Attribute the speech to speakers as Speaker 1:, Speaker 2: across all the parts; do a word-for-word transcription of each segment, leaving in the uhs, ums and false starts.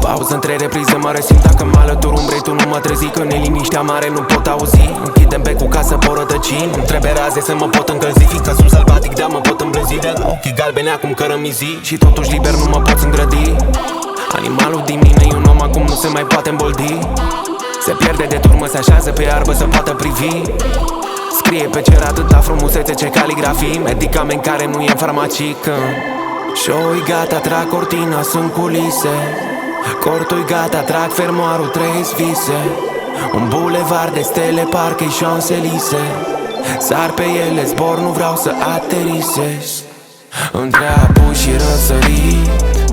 Speaker 1: Pauză între reprize, mă resimt dacă mă alătur umbrei, tu nu mă trezi. Că neliniștea mare nu pot auzi. Închidem becul ca să pot rătăci. Nu trebuie raze să mă pot încălzi, fiindcă sunt sălbatic, de-a mă pot îmblânzi. De ochii galbene acum cărămizii și totuși liber nu mă pot îngrădi. Animalul din mine e un om, acum nu se mai poate îmboldi. Se pierde de turmă, se așează pe iarbă să poată privi. Scrie pe cer atâta frumusețe ce caligrafii. Medicament care nu e în farmacică. Show-i gata, trag cortina, sunt culise. Cortul-i gata, trag fermoarul, trăiesc vise. Un bulevard de stele, parcă-i Champs-Élysées. Sar pe ele, zbor, nu vreau să aterisez. Între apus și răsărit,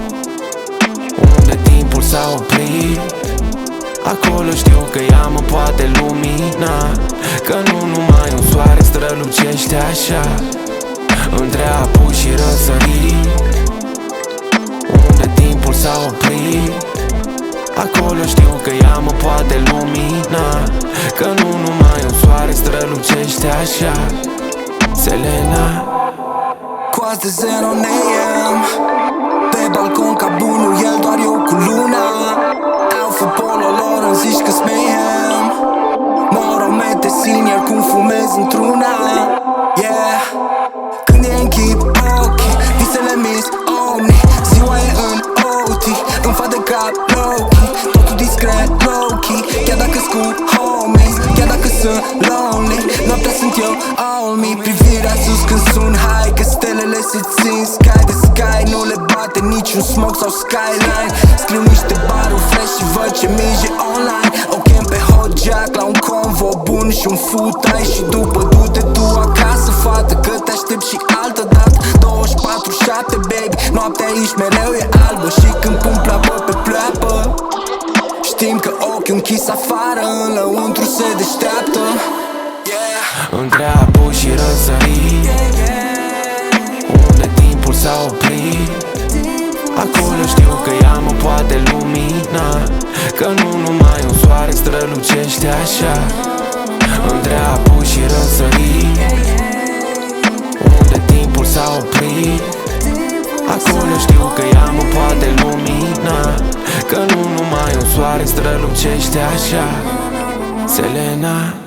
Speaker 1: unde timpul s-a oprit, acolo știu că ea mă poate lumina. Că nu numai un soare strălucește așa. Între apus și răsărit, unde timpul s-a oprit, acolo știu că ea mă poate lumina. Că nu numai un soare strălucește așa. Selena.
Speaker 2: Coaste zero în A M, pe balcon ca bunul, el doar eu cu luna. Outfit polo lor îmi zici că-s mayhem. Moromete senior cum fumez într-una. Yeah. Când e închid ochii, visele mis omni. Ziua e în O T, îmi fac de cap low-key. Totul discret, low-key. Chiar dacă-s cu homies, chiar dacă sunt lonely, noaptea sunt eu, all me. Privirea sus când sun high, că stelele se țin sky de sky. Nu le bate niciun smoke sau skyline. Scriu niște baruri fresh și văd ce minge online. O chem pe hot jack la un convo bun și un futai. Și după du-te tu acasă, fată, că te aștept și altă dată. Douăzeci și patru șapte, baby, noaptea aici mereu e albă. Și când pun plapă pe pleapă, știm că ochiul închis afară, în lăuntru se deșteaptă. Yeah.
Speaker 1: Între apus și răsărit, unde timpul s-a oprit, acolo știu că ea mă poate lumina. Că nu numai un soare strălucește așa. Între apus și răsărit, unde timpul s-a oprit, acolo știu că ea mă poate lumina. Că nu numai un soare strălucește așa. Selena.